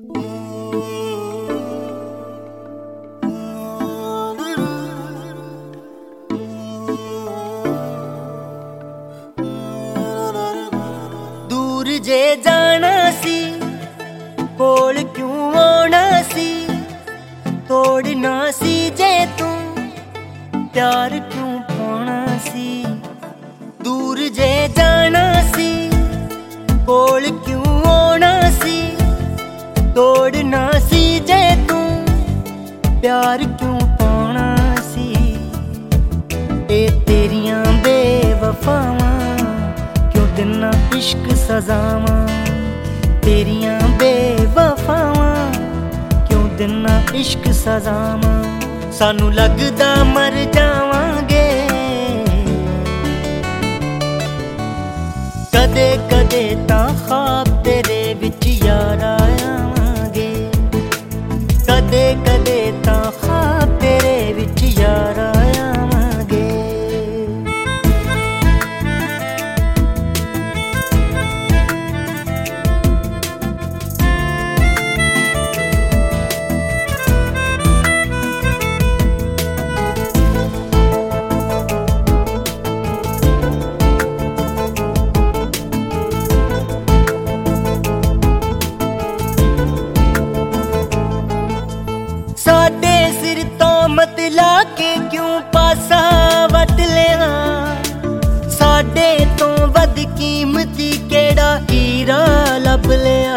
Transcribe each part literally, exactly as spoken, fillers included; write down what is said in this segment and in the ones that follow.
दूर जे जाना सी कोल क्यों आना सी, तोड़ना सी जे तू प्यार क्यों पाना सी। दूर जे जाना सी कोल क्यों आना सी, तोड़ना सी जे तू प्यार क्यों पाना सी। ए तेरियां बेवफावां क्यों दिना इश्क सजावां, तेरियां बेवफावां क्यों दिना इश्क सजावां। सानू लगदा मर जावांगे कदे कदे तां ख्वाब तेरे विच यार आवांगे, कदे कदे तां ख्वाब तेरे विच यार आवांगे। साडे सिर तो मत लाके क्यों पासा वट लिया, साडे तो वध कीमती केड़ा हीरा लभ लिया।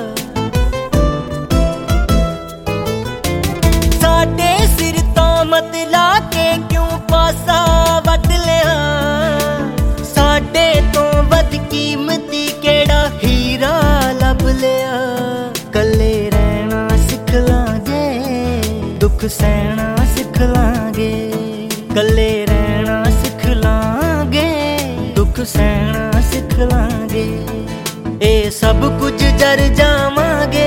साडे सिर तो मत लाके क्यों पासा वट लिया, साडे तो वध कीमती केड़ा हीरा लभ लिया। कल्ले रहना सिख लांगे दुख सहना सिख लांगे, कल्ले रहना सिख लांगे दुख सहना सिख लांगे। ए सब कुछ जर जावांगे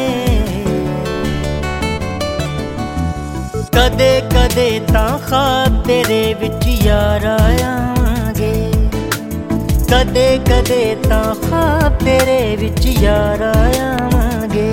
कदे कदे तां ख्वाब तेरे विच यार आवांगे, कदे कदे तां ख्वाब तेरे विच यार आवांगे।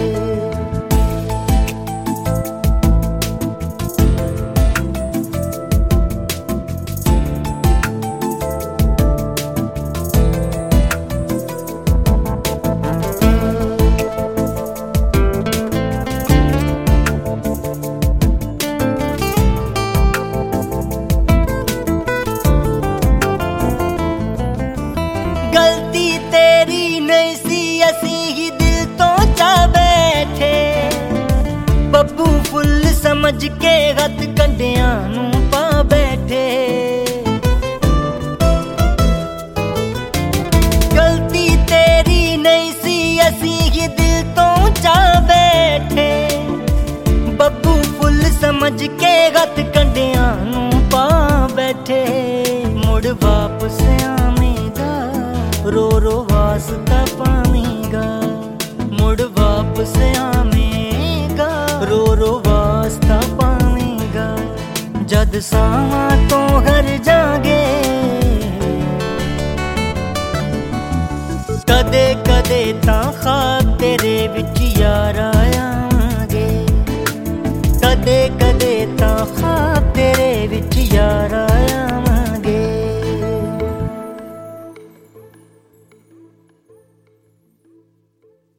गलती तेरी नहीं सी असी ही दिल तो चा बैठे, बब्बू फुल समझ के हथ कंडियां नू पा बैठे। गलती तेरी नहीं सी असी ही दिल तो चा बैठे, बब्बू फुल समझ के हथ कंडियां नू पा बैठे। मुड़ वापस आवेगा रो रो वास्ता पावेगा, मुड़ वापस आवेगा रो रो वास्ता पावेगा। जद सावां तो हर जागे कदे कदे तां ख्वाब तेरे विच यार